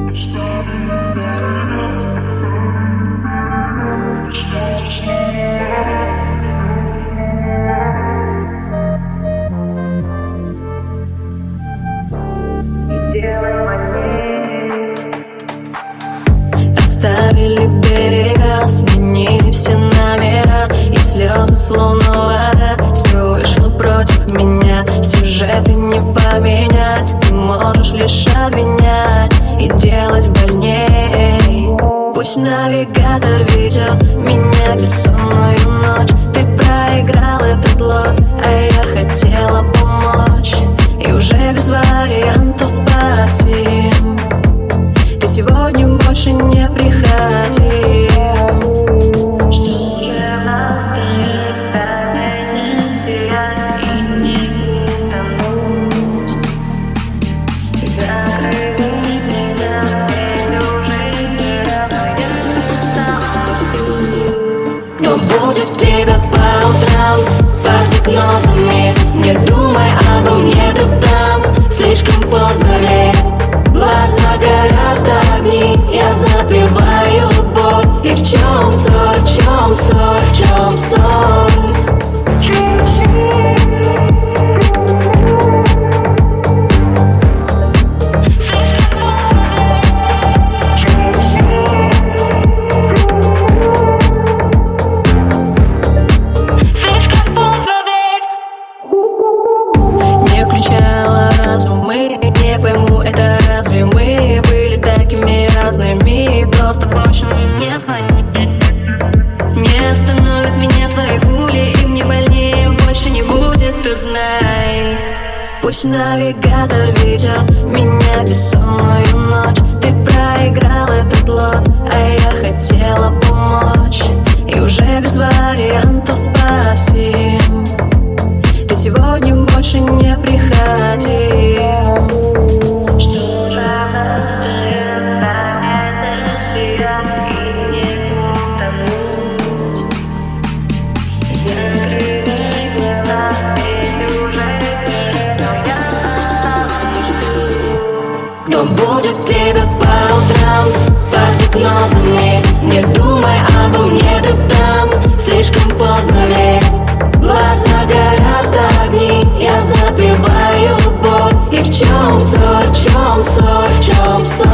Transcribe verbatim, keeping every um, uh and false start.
Оставили берега, сменили все номера, и слезы словно вода. Все вышло против меня, сюжеты не поменять. Ты можешь лишь обвинять и делать больней. Пусть навигатор ведет меня бессонную ночь. Ты проиграл этот лот, а я хотела помочь. И уже без вариантов спасти ты сегодня больше не приходи. Что же в нас стоит, опять засиять и не утонуть. Закрывай глаза, ведь уже пора, я устала. Кто будет тебя по утрам под гипнозами? Не думай обо мне, ты там слишком поздно лезть. Глаза горят огни, я запиваю боль. И в чем соль, в чем соль, в чем соль? Не включала разум, мы не пойму, это разве мы были такими разными? Просто больше не звони. Не остановят меня твои пули, и мне больнее больше не будет, ты знай. Пусть навигатор ведет меня бессонную ночь. Ты проиграл этот лот, а я хотела помочь. И уже без вариантов спасти ты сегодня больше не приходи. Что же нас стоит, опять засиять и не утонуть. Закрывай глаза, ведь уже пора, я жду. Кто будет тебя по утрам под гипнозами? Не думай обо мне, ты там слишком поздно лезть. Глаза горят огни, я запиваю боль. И в чем соль, в чем соль, в чем соль?